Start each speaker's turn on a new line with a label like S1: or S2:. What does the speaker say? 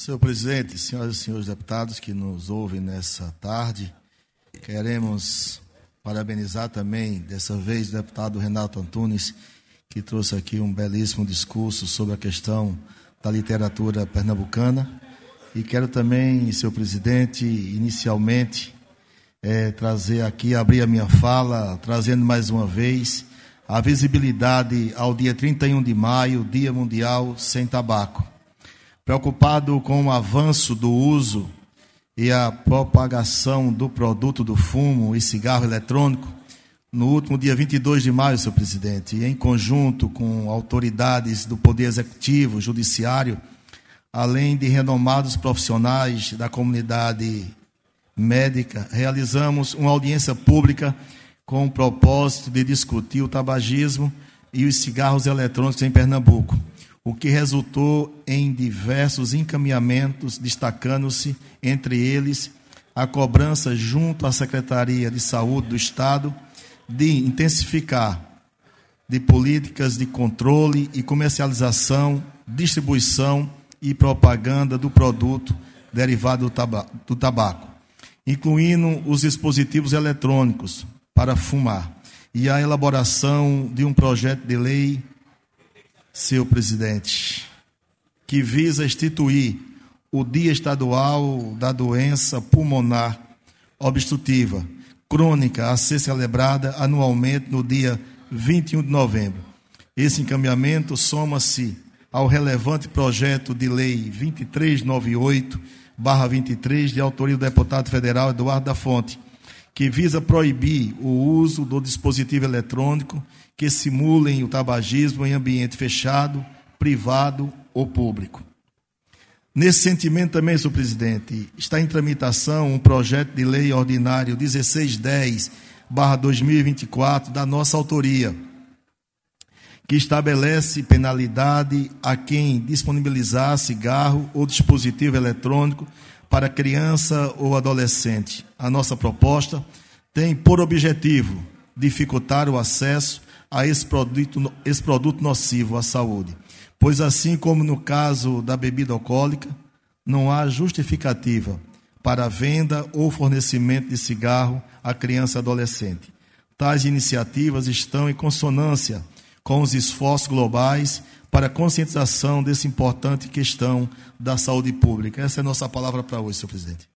S1: Senhor presidente, senhoras e senhores deputados que nos ouvem nessa tarde, queremos parabenizar também, dessa vez, o deputado Renato Antunes, que trouxe aqui um belíssimo discurso sobre a questão da literatura pernambucana. E quero também, senhor presidente, inicialmente, trazer aqui, abrir a minha fala, trazendo mais uma vez a visibilidade ao dia 31 de maio, Dia Mundial Sem Tabaco. Preocupado com o avanço do uso e a propagação do produto do fumo e cigarro eletrônico, no último dia 22 de maio, senhor presidente, em conjunto com autoridades do Poder Executivo, Judiciário, além de renomados profissionais da comunidade médica, realizamos uma audiência pública com o propósito de discutir o tabagismo e os cigarros eletrônicos em Pernambuco, o que resultou em diversos encaminhamentos, destacando-se, entre eles, a cobrança junto à Secretaria de Saúde do Estado de intensificar de políticas de controle e comercialização, distribuição e propaganda do produto derivado do tabaco, incluindo os dispositivos eletrônicos para fumar, e a elaboração de um projeto de lei, senhor presidente, que visa instituir o Dia Estadual da Doença Pulmonar Obstrutiva Crônica, a ser celebrada anualmente no dia 21 de novembro. Esse encaminhamento soma-se ao relevante projeto de lei 2398/23, de autoria do deputado federal Eduardo da Fonte, que visa proibir o uso do dispositivo eletrônico que simulem o tabagismo em ambiente fechado, privado ou público. Nesse sentimento também, senhor presidente, está em tramitação um projeto de lei ordinário 1610/2024, da nossa autoria, que estabelece penalidade a quem disponibilizar cigarro ou dispositivo eletrônico para criança ou adolescente. A nossa proposta tem por objetivo dificultar o acesso a esse produto nocivo à saúde, pois, assim como no caso da bebida alcoólica, não há justificativa para a venda ou fornecimento de cigarro a criança e adolescente. Tais iniciativas estão em consonância com os esforços globais para a conscientização dessa importante questão da saúde pública. Essa é a nossa palavra para hoje, senhor presidente.